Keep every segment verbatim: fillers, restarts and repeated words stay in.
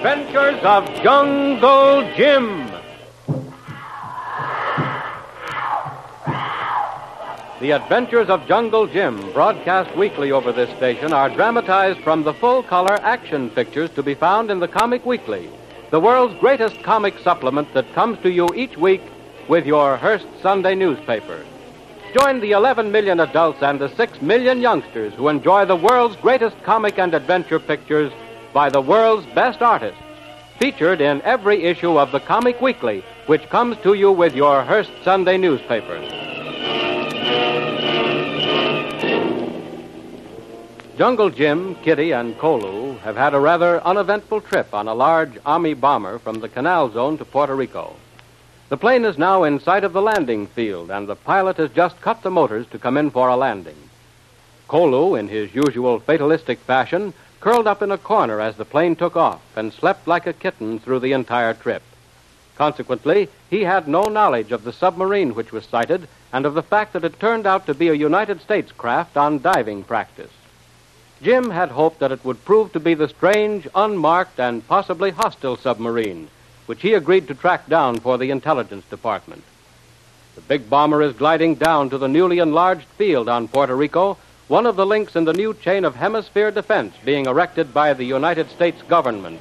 Adventures of Jungle Jim. The Adventures of Jungle Jim, broadcast weekly over this station, are dramatized from the full-color action pictures to be found in the Comic Weekly, the world's greatest comic supplement that comes to you each week with your Hearst Sunday newspaper. Join the eleven million adults and the six million youngsters who enjoy the world's greatest comic and adventure pictures by the world's best artists, featured in every issue of the Comic Weekly, which comes to you with your Hearst Sunday newspaper. Jungle Jim, Kitty, and Kolu have had a rather uneventful trip on a large Army bomber from the Canal Zone to Puerto Rico. The plane is now in sight of the landing field, and the pilot has just cut the motors to come in for a landing. Kolu, in his usual fatalistic fashion, curled up in a corner as the plane took off and slept like a kitten through the entire trip. Consequently, he had no knowledge of the submarine which was sighted and of the fact that it turned out to be a United States craft on diving practice. Jim had hoped that it would prove to be the strange, unmarked, and possibly hostile submarine, which he agreed to track down for the intelligence department. The big bomber is gliding down to the newly enlarged field on Puerto Rico, one of the links in the new chain of hemisphere defense being erected by the United States government.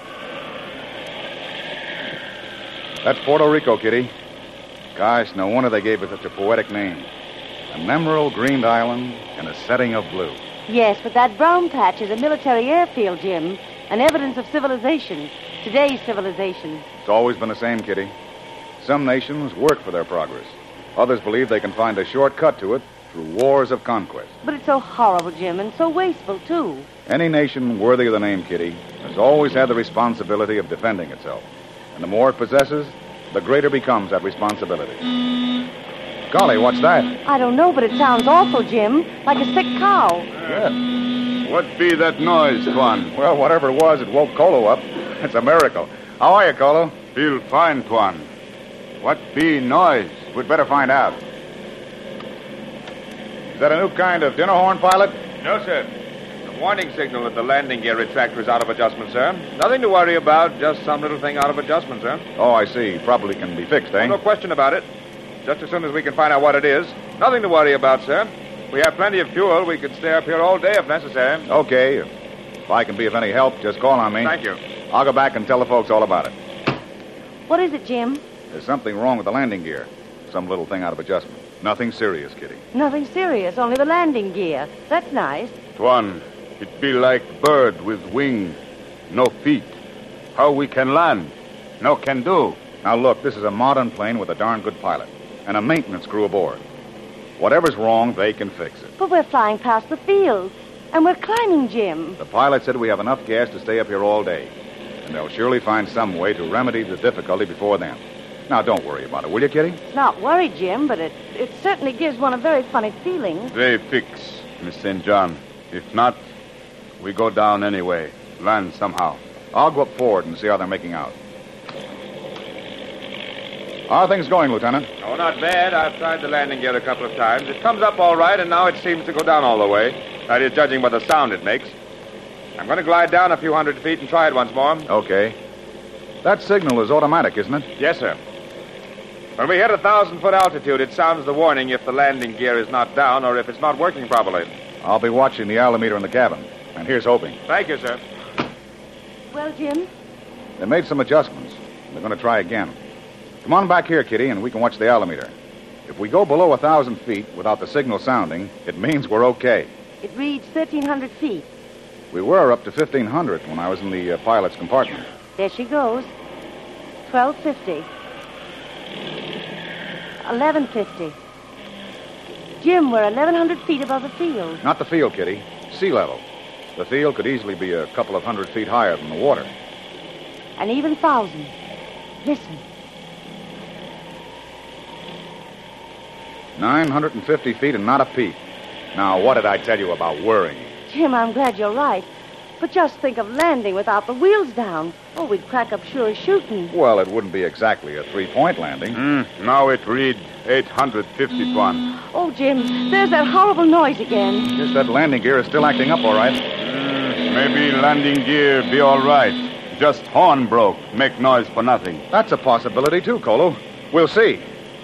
That's Puerto Rico, Kitty. Gosh, no wonder they gave it such a poetic name. An emerald green island in a setting of blue. Yes, but that brown patch is a military airfield, Jim. An evidence of civilization. Today's civilization. It's always been the same, Kitty. Some nations work for their progress. Others believe they can find a shortcut to it through wars of conquest. But it's so horrible, Jim, and so wasteful, too. Any nation worthy of the name, Kitty, has always had the responsibility of defending itself. And the more it possesses, the greater becomes that responsibility. Golly, what's that? I don't know, but it sounds awful, Jim. Like a sick cow. Yeah. What be that noise, Tuan? Well, whatever it was, it woke Kolu up. It's a miracle. How are you, Kolu? Feel fine, Tuan. What be noise? We'd better find out. Is that a new kind of dinner horn, pilot? No, sir. The warning signal that the landing gear retractor is out of adjustment, sir. Nothing to worry about, just some little thing out of adjustment, sir. Oh, I see. Probably can be fixed, eh? No question about it. Just as soon as we can find out what it is. Nothing to worry about, sir. We have plenty of fuel. We could stay up here all day if necessary. Okay. If I can be of any help, just call on me. Thank you. I'll go back and tell the folks all about it. What is it, Jim? There's something wrong with the landing gear. Some little thing out of adjustment. Nothing serious, Kitty. Nothing serious, only the landing gear. That's nice. Tuan, it be like bird with wing, no feet. How we can land? No can do. Now, look, this is a modern plane with a darn good pilot and a maintenance crew aboard. Whatever's wrong, they can fix it. But we're flying past the field, and we're climbing, Jim. The pilot said we have enough gas to stay up here all day, and they'll surely find some way to remedy the difficulty before then. Now, don't worry about it, will you, Kitty? It's not worried, Jim, but it, it certainly gives one a very funny feeling. They fix, Miss Saint John. If not, we go down anyway. Land somehow. I'll go up forward and see how they're making out. How are things going, Lieutenant? Oh, not bad. I've tried the landing gear a couple of times. It comes up all right, and now it seems to go down all the way. That is, judging by the sound it makes. I'm going to glide down a few hundred feet and try it once more. Okay. That signal is automatic, isn't it? Yes, sir. When we hit a thousand-foot altitude, it sounds the warning if the landing gear is not down or if it's not working properly. I'll be watching the altimeter in the cabin. And here's hoping. Thank you, sir. Well, Jim? They made some adjustments. They're going to try again. Come on back here, Kitty, and we can watch the altimeter. If we go below a thousand feet without the signal sounding, it means we're okay. It reads thirteen hundred feet. We were up to fifteen hundred when I was in the uh, pilot's compartment. There she goes. twelve fifty. eleven fifty. Jim, we're eleven hundred feet above the field. Not the field, Kitty. Sea level. The field could easily be a couple of hundred feet higher than the water. An even thousand. Listen. nine hundred fifty feet and not a peak. Now, what did I tell you about worrying? Jim, I'm glad you're right. But just think of landing without the wheels down. Oh, we'd crack up sure as shooting. Well, it wouldn't be exactly a three-point landing. Mm, now it read eight hundred fifty, Tuan. Oh, Jim, there's that horrible noise again. Guess that landing gear is still acting up all right. Mm, maybe landing gear be all right. Just horn broke. Make noise for nothing. That's a possibility, too, Kolo. We'll see.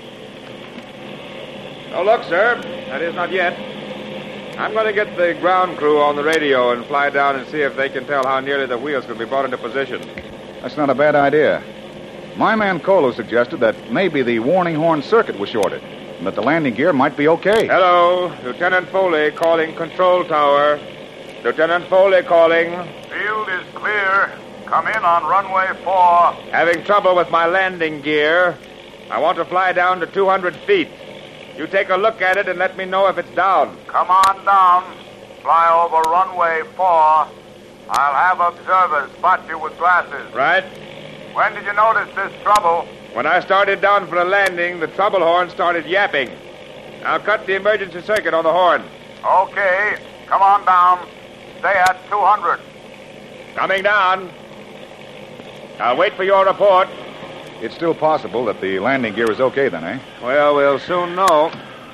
Oh, look, sir. That is not yet. I'm going to get the ground crew on the radio and fly down and see if they can tell how nearly the wheels can be brought into position. That's not a bad idea. My man Kolo suggested that maybe the warning horn circuit was shorted and that the landing gear might be okay. Hello, Lieutenant Foley calling control tower. Lieutenant Foley calling. Field is clear. Come in on runway four. Having trouble with my landing gear. I want to fly down to two hundred feet. You take a look at it and let me know if it's down. Come on down. Fly over runway four. I'll have observers spot you with glasses. Right. When did you notice this trouble? When I started down for the landing, the trouble horn started yapping. I'll cut the emergency circuit on the horn. Okay. Come on down. Stay at two hundred. Coming down. I'll wait for your report. It's still possible that the landing gear is okay then, eh? Well, we'll soon know.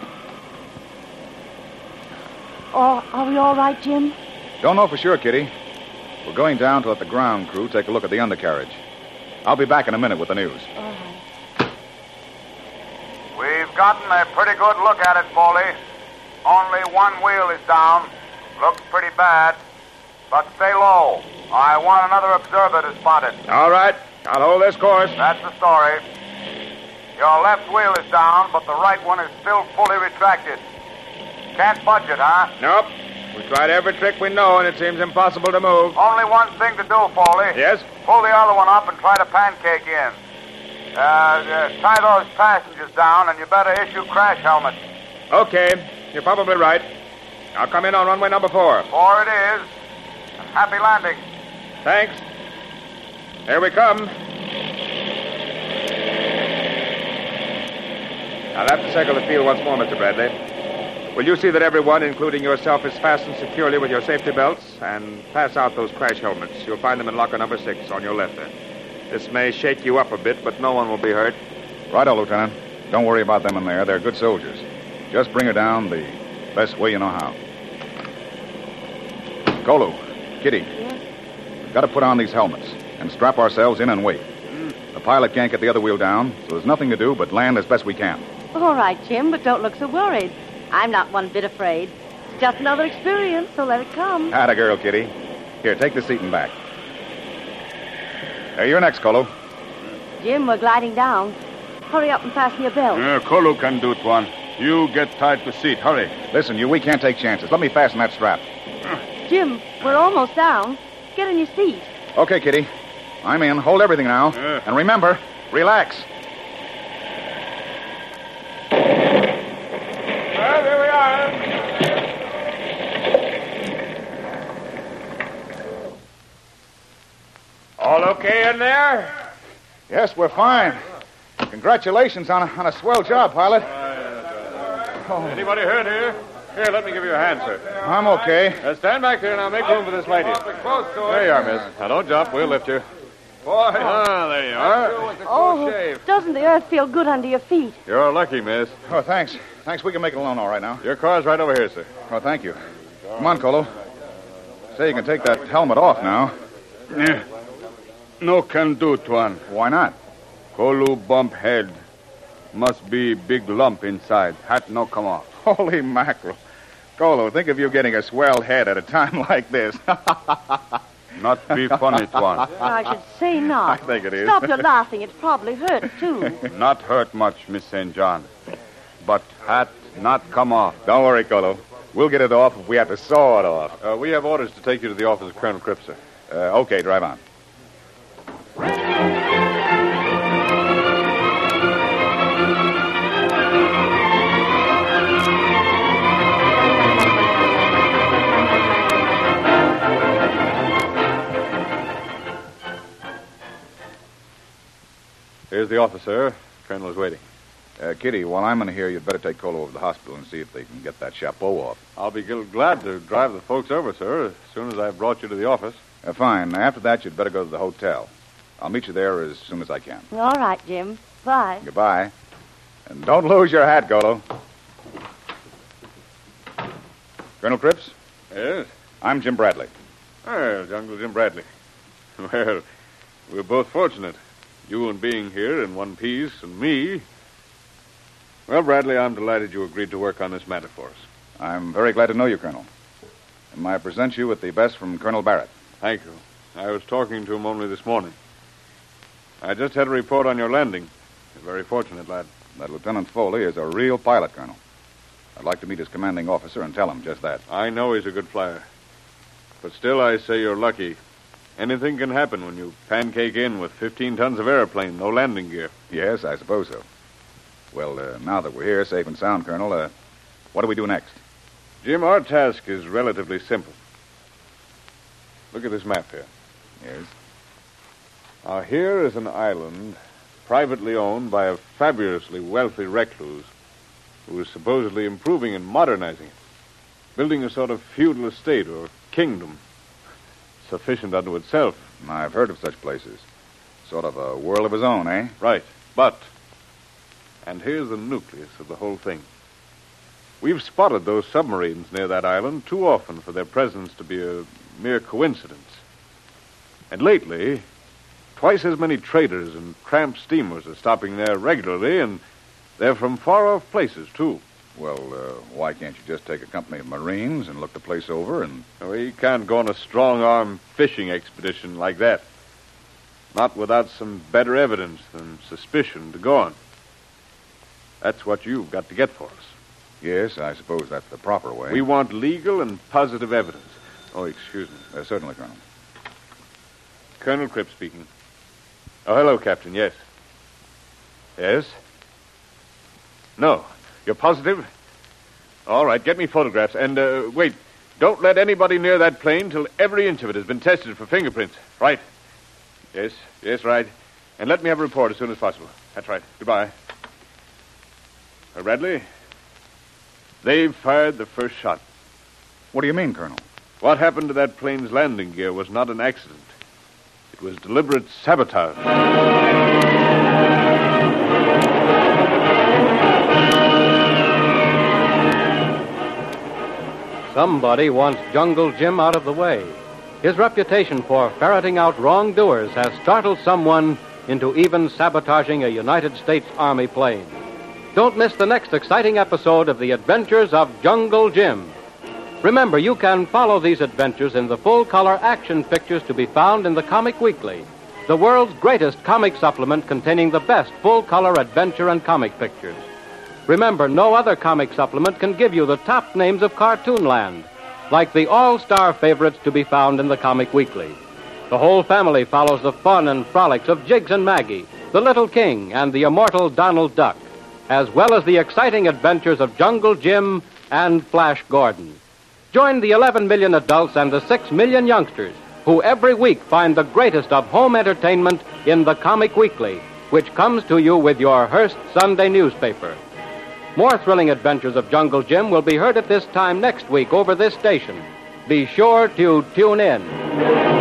Oh, are we all right, Jim? Don't know for sure, Kitty. We're going down to let the ground crew take a look at the undercarriage. I'll be back in a minute with the news. All right. We've gotten a pretty good look at it, Foley. Only one wheel is down. Looks pretty bad. But stay low. I want another observer to spot it. All right. I'll hold this course. That's the story. Your left wheel is down, but the right one is still fully retracted. Can't budge it, huh? Nope. We tried every trick we know, and it seems impossible to move. Only one thing to do, Foley. Yes? Pull the other one up and try to pancake in. Uh, uh, tie those passengers down, and you better issue crash helmets. Okay. You're probably right. I'll come in on runway number four. Four it is. And happy landing. Thanks. Here we come. I'll have to circle the field once more, Mister Bradley. Will you see that everyone, including yourself, is fastened securely with your safety belts? And pass out those crash helmets. You'll find them in locker number six on your left there. This may shake you up a bit, but no one will be hurt. Righto, Lieutenant. Don't worry about them in there. They're good soldiers. Just bring her down the best way you know how. Kolo, Kitty. Yes? We've got to put on these helmets and strap ourselves in and wait. Mm. The pilot can't get the other wheel down, so there's nothing to do but land as best we can. All right, Jim, but don't look so worried. I'm not one bit afraid. It's just another experience, so let it come. Atta girl, Kitty. Here, take the seat and back. Hey, you're next, Kolo. Jim, we're gliding down. Hurry up and fasten your belt. Uh, Kolo can do it, one. You get tied to seat. Hurry. Listen, you, we can't take chances. Let me fasten that strap. Jim, we're almost down. Get in your seat. Okay, Kitty. I'm in. Hold everything now. Yeah. And remember, relax. Well, here we are. All okay in there? Yes, we're fine. Congratulations on a, on a swell job, pilot. Anybody hurt here? Here, let me give you a hand, sir. I'm okay. Uh, stand back there and I'll make room for this lady. There you are, miss. Now, don't jump. We'll lift you. Boy. Ah, there you are. Oh, doesn't the earth feel good under your feet? You're lucky, miss. Oh, thanks. Thanks. We can make it alone all right now. Your car's right over here, sir. Oh, thank you. Come on, Kolo. Say, you can take that helmet off now. Yeah. No can do, Tuan. Why not? Kolo bump head. Must be big lump inside. Hat no come off. Holy mackerel. Kolo, think of you getting a swell head at a time like this. Not be funny, Tuan. I should say not. I think it is. Stop your laughing. It probably hurts, too. Not hurt much, Miss Saint John. But hat not come off. Don't worry, Kolo. We'll get it off if we have to saw it off. Uh, we have orders to take you to the office of Colonel Cripps, sir. Uh, okay, drive on. Here's the office, sir. Colonel is waiting. Uh, Kitty, while I'm in here, you'd better take Kolo over to the hospital and see if they can get that chapeau off. I'll be glad to drive the folks over, sir, as soon as I've brought you to the office. Uh, fine. After that, you'd better go to the hotel. I'll meet you there as soon as I can. All right, Jim. Bye. Goodbye. And don't lose your hat, Kolo. Colonel Cripps, Yes? I'm Jim Bradley. Oh, Jungle Jim Bradley. Well, We're both fortunate. You in being here in one piece, and me. Well, Bradley, I'm delighted you agreed to work on this matter for us. I'm very glad to know you, Colonel. And I present you with the best from Colonel Barrett. Thank you. I was talking to him only this morning. I just had a report on your landing. You're very fortunate, lad. That Lieutenant Foley is a real pilot, Colonel. I'd like to meet his commanding officer and tell him just that. I know he's a good flyer. But still, I say you're lucky. Anything can happen when you pancake in with fifteen tons of airplane, no landing gear. Yes, I suppose so. Well, uh, now that we're here, safe and sound, Colonel, uh, what do we do next? Jim, our task is relatively simple. Look at this map here. Yes? Now, here is an island privately owned by a fabulously wealthy recluse who is supposedly improving and modernizing it, building a sort of feudal estate or kingdom, sufficient unto itself. I've heard of such places. Sort of a world of his own, eh? Right, but, and here's the nucleus of the whole thing. We've spotted those submarines near that island too often for their presence to be a mere coincidence. And lately, twice as many traders and tramp steamers are stopping there regularly, and they're from far-off places, too. Well, uh, why can't you just take a company of Marines and look the place over and... We can't go on a strong-arm fishing expedition like that. Not without some better evidence than suspicion to go on. That's what you've got to get for us. Yes, I suppose that's the proper way. We want legal and positive evidence. Oh, excuse me. Uh, certainly, Colonel. Colonel Cripp speaking. Oh, hello, Captain. Yes. Yes? No. You're positive? All right, get me photographs. And, uh, wait. Don't let anybody near that plane till every inch of it has been tested for fingerprints. Right. Yes, yes, right. And let me have a report as soon as possible. That's right. Goodbye. Uh, Bradley, they've fired the first shot. What do you mean, Colonel? What happened to that plane's landing gear was not an accident. It was deliberate sabotage. Somebody wants Jungle Jim out of the way. His reputation for ferreting out wrongdoers has startled someone into even sabotaging a United States Army plane. Don't miss the next exciting episode of The Adventures of Jungle Jim. Remember, you can follow these adventures in the full-color action pictures to be found in the Comic Weekly, the world's greatest comic supplement containing the best full-color adventure and comic pictures. Remember, no other comic supplement can give you the top names of Cartoonland, like the all-star favorites to be found in the Comic Weekly. The whole family follows the fun and frolics of Jiggs and Maggie, the Little King, and the immortal Donald Duck, as well as the exciting adventures of Jungle Jim and Flash Gordon. Join the eleven million adults and the six million youngsters who every week find the greatest of home entertainment in the Comic Weekly, which comes to you with your Hearst Sunday newspaper. More thrilling adventures of Jungle Jim will be heard at this time next week over this station. Be sure to tune in.